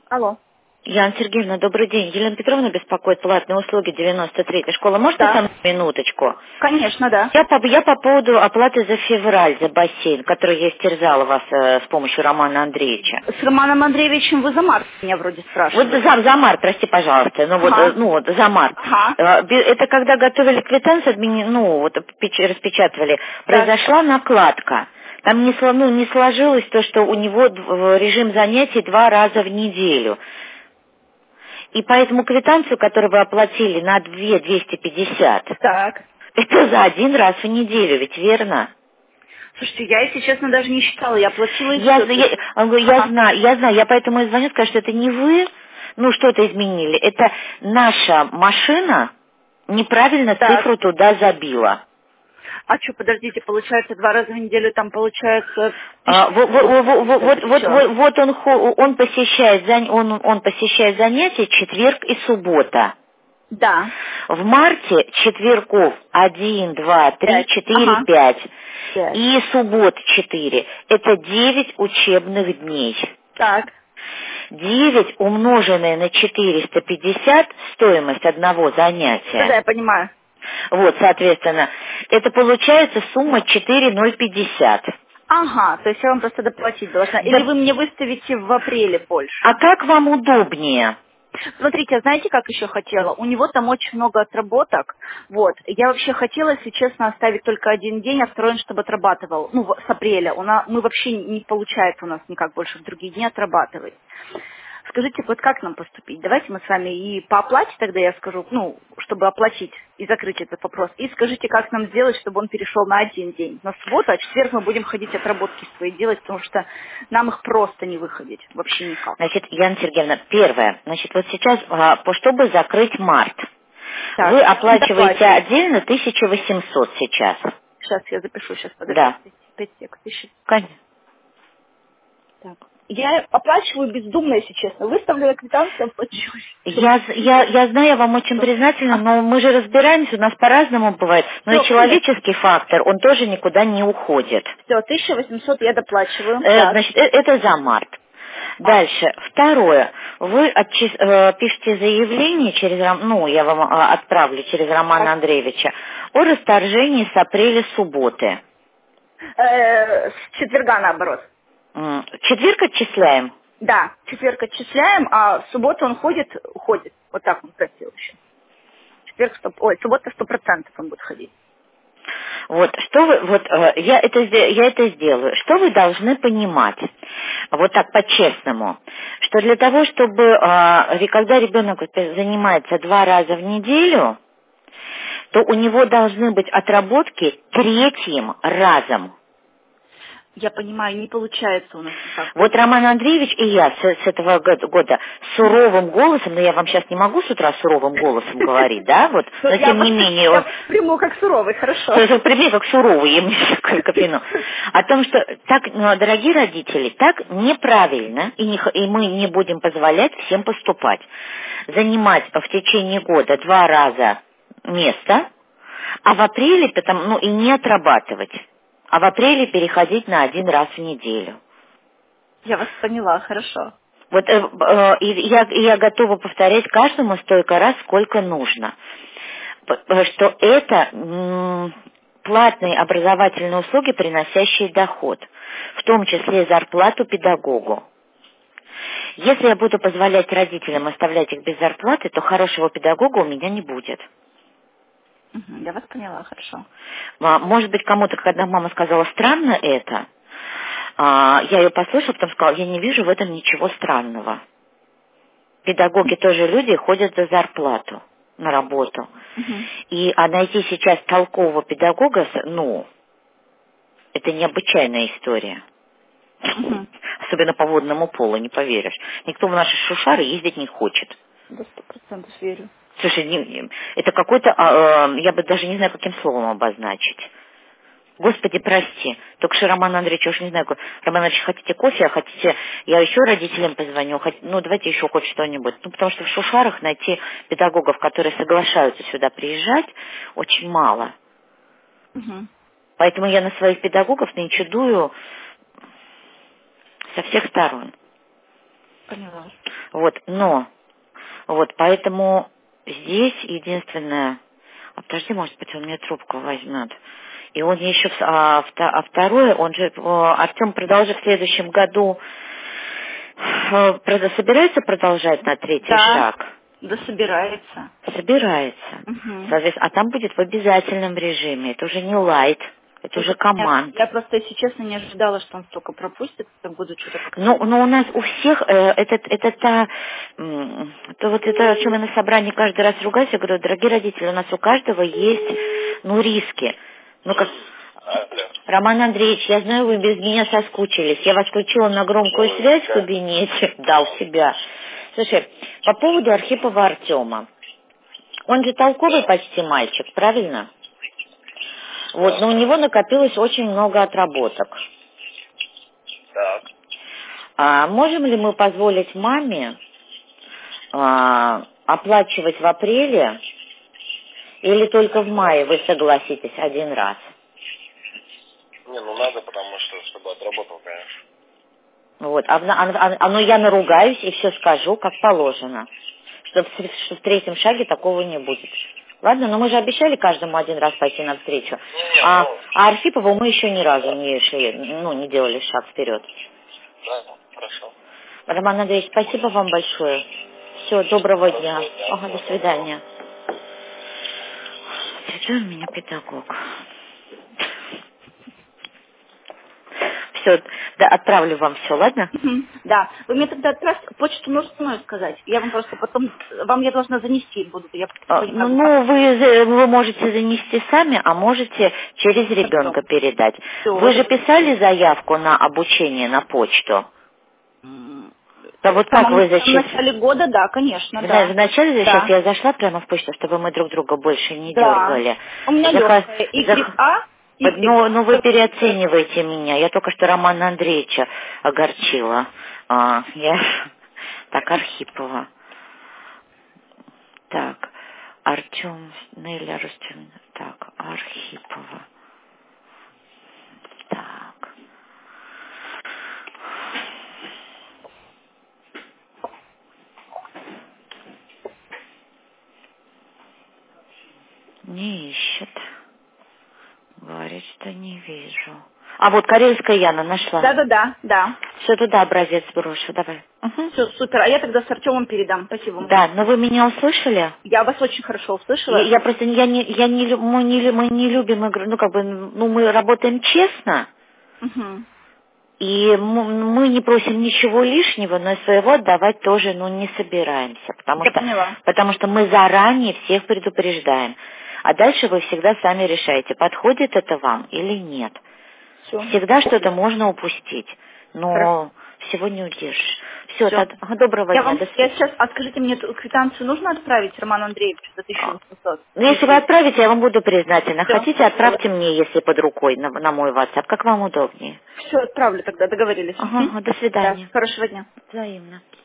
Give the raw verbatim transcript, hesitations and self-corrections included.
Алло. Яна Сергеевна, добрый день. Елена Петровна беспокоит, платные услуги девяносто третья школа. Можете Да. со мной минуточку? Конечно, да. Я по, я по поводу оплаты за февраль, за бассейн, который я истерзала вас э, с помощью Романа Андреевича. С Романом Андреевичем вы за март меня вроде Вот спрашивали. за, за март, прости, пожалуйста, ну вот, э, Ага. ну вот за март. Ага. Э, бе- Это когда готовили квитанцию, админи- ну вот печ- распечатывали, Так. произошла накладка. Там не, сло- ну, не сложилось то, что у него д- в- режим занятий два раза в неделю. И поэтому квитанцию, которую вы оплатили на две двести пятьдесят, Так. это за один раз в неделю, ведь верно? Слушайте, я, если честно, даже не считала. Я платила и Я, все. зна- я, он говорит, я Ага. знаю, я знаю, я поэтому и звоню, скажу, что это не вы, ну что-то изменили, это наша машина неправильно Так. цифру туда забила. А что, подождите, получается, два раза в неделю там получается А, во- во- во- во- во- вот, или вот, что? вот, вот он, хо- он, посещает, зан- он, он посещает занятия четверг и суббота. Да. В марте четвергов один, два, три, Пять. четыре, Ага. пять Пять. и суббот четыре. Это девять учебных дней. Так. девять умноженное на четыреста пятьдесят стоимость одного занятия. Да, я понимаю. Вот, соответственно, это получается сумма четыре тысячи пятьдесят. Ага, то есть я вам просто доплатить должна. Или Да, вы мне выставите в апреле больше? а как вам удобнее? Смотрите, а знаете, как еще хотела? У него там очень много отработок. Вот. Я вообще хотела, если честно, оставить только один день, а второй, чтобы отрабатывал. Ну, в- с апреля. У нас, мы вообще не получается у нас никак больше в другие дни отрабатывать. Скажите, вот как нам поступить? Давайте мы с вами и по оплате тогда я скажу, ну, чтобы оплатить и закрыть этот вопрос. И скажите, как нам сделать, чтобы он перешел на один день. На субботу, а в четверг мы будем ходить отработки свои делать, потому что нам их просто не выходить. Вообще никак. Значит, Яна Сергеевна, первое, значит, вот сейчас, а, по- чтобы закрыть март, Так, вы оплачиваете доплачиваю. отдельно тысяча восемьсот сейчас. Сейчас я запишу, сейчас подождите. Да. Пять сек, тысяча. Кон- Так. Я оплачиваю бездумно, если честно. Выставлю на квитанцию, оплачу. Я, з- я, я знаю, я вам очень признательна, но мы же разбираемся, у нас по-разному бывает. Но и Все, конечно. человеческий фактор, он тоже никуда не уходит. Все, тысяча восемьсот я доплачиваю. Э, Так. значит, э- это за март. А, Дальше. Второе. Вы отчис- э, пишете заявление через, Ром- ну, я вам э, отправлю через Романа так. Андреевича о расторжении с апреля субботы. Э, с четверга наоборот. М, В четверг отчисляем? Да, в четверг отчисляем, а в субботу он ходит, уходит. Вот так он просил еще. Четверг, сто, ой, суббота сто процентов он будет ходить. Вот, что вы, вот, э, я это, сде- я это сделаю. Что вы должны понимать, вот так по-честному, что для того, чтобы, э, ре- когда ребенок вот занимается два раза в неделю, то у него должны быть отработки третьим разом. Я понимаю, не получается у нас никак. Вот Роман Андреевич и я с, с этого года, года суровым голосом, но я вам сейчас не могу с утра суровым голосом говорить, да, вот, Ну, но я тем вас, не менее я он... вас приму как суровый, хорошо. То есть, пример как суровый, я мне как вину. О том, что так, ну, дорогие родители, так неправильно, и, не х- и мы не будем позволять всем поступать. Занимать в течение года два раза место, а в апреле потом, ну, и не отрабатывать, а в апреле переходить на один раз в неделю. Я вас поняла, хорошо. Вот э, э, и я, и я готова повторять каждому столько раз, сколько нужно. П- э, Что это м, платные образовательные услуги, приносящие доход, в том числе зарплату педагогу. Если я буду позволять родителям оставлять их без зарплаты, то хорошего педагога у меня не будет. Мгм, я вас поняла, хорошо. А, Может быть, кому-то, когда мама сказала «странно это», а, я ее послушала, потом сказала, я не вижу в этом ничего странного. Педагоги тоже люди, ходят за зарплату на работу. Мгм. И а найти сейчас толкового педагога, с- ну, это необычайная история. Мгм. Особенно по водному полу, не поверишь. Никто в наши шушары ездить не хочет. До сто процентов верю. Слушай, не- не- это какой-то, а, э, я бы даже не знаю, каким словом обозначить. Господи, прости. Только что Роман Андреевич, я уж не знаю, как- Роман Андреевич, хотите кофе, а хотите, я еще родителям позвоню, хот- ну, давайте еще хоть что-нибудь. Ну, потому что в Шушарах найти педагогов, которые соглашаются сюда приезжать, очень мало. Мгм. Поэтому я на своих педагогов нынче дую со всех сторон. Поняла. Вот, но, вот, поэтому здесь единственное... А подожди, может быть, он мне трубку возьмет. И он еще... А, а второе, он же... Артем продолжит в следующем году... Собирается продолжать на третий да, шаг? Да, собирается. Собирается. Угу. Соответственно, а там будет в обязательном режиме. Это уже не лайт, это уже команд. Я, я просто, если честно, не ожидала, что он столько пропустит, так буду что-то как-то... Но, но у нас у всех, э, это, это та, это вот это, о чем я на собрании каждый раз ругаюсь, я говорю, дорогие родители, у нас у каждого есть, ну, риски. Ну, как... Роман Андреевич, я знаю, вы без меня соскучились. Я вас включила на громкую связь в кабинете. Да, у себя. Слушай, по поводу Архипова Артема. Он же толковый почти мальчик, правильно? Вот, но у него накопилось очень много отработок. Так. А можем ли мы позволить маме а, оплачивать в апреле или только в мае вы согласитесь один раз? Не, ну надо, потому что, чтобы отработал, конечно. Вот, а, в- а, а- а, ну я наругаюсь и все скажу, как положено. Что в, сре- что в третьем шаге такого не будет. Ладно, но мы же обещали каждому один раз пойти навстречу. Не, А, ну, а Архипову мы еще ни разу не шли, ну, не делали шаг вперед. да, хорошо. Роман Андреевич, спасибо вам большое. Все, доброго До дня. свидания. Ага, до свидания. Святой у меня педагог. Все, да, отправлю вам все, ладно? Мгм. Да, вы мне тогда отправьте, почту нужно мной сказать. Я вам просто потом, вам я должна занести буду. Я А, Ну, понимаю, ну, вы, за- вы можете занести сами, а можете через ребенка передать. Всё, Вы вот же это- писали заявку на обучение на почту? М, Да в вот как самом вы в зачем? начале года, да, конечно, В, на- да. в начале, сейчас Да. я зашла прямо в почту, чтобы мы друг друга больше не Да. дергали. У меня Заха- легкая. зах- Y А, Под- Y Ну, А. ну, вы переоцениваете меня. Я только что Романа Андреевича огорчила. А, я... Так, Архипова. Так, Артем, Неля Рустемовна. Так, Архипова. Так. Не ищет. Говорит, что не вижу. А вот Карельская Яна нашла. Да, да, да, да. Все туда образец брошу, давай. Угу. Все, супер. А я тогда с Артемом передам. Спасибо вам. Да, но вы меня услышали? Я вас очень хорошо услышала. Я, я просто я не я не лю- мы не лю- мы не любим игру, ну как бы ну мы работаем честно. Мгм. И м- мы не просим ничего лишнего, но своего отдавать тоже ну, не собираемся, потому Я что, поняла. потому что мы заранее всех предупреждаем. А дальше вы всегда сами решаете, подходит это вам или нет. Все. Всегда что-то можно упустить, но Хорошо. всего не удержишь. Все, Все. доброго Я дня, вам, до я свидания. сейчас, а скажите, мне эту квитанцию нужно отправить Роману Андреевичу за тысячу восемьсот? Ну, если вы отправите, я вам буду признательна. Все. Хотите, отправьте мне, если под рукой, на, на мой WhatsApp, как вам удобнее. Все, отправлю тогда, договорились. Ага, Мгм. до Да, свидания. хорошего дня. Взаимно.